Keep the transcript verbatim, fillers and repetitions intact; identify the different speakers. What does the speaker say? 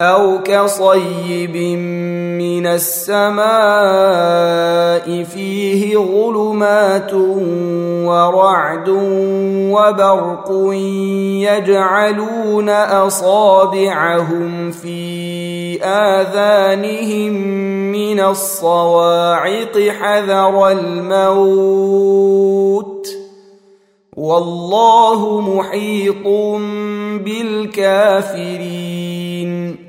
Speaker 1: أو كصيب من السماء فيه ظلمات ورعد وبرق يجعلون أصابعهم في آذانهم من الصواعق حذر الموت والله محيط بالكافرين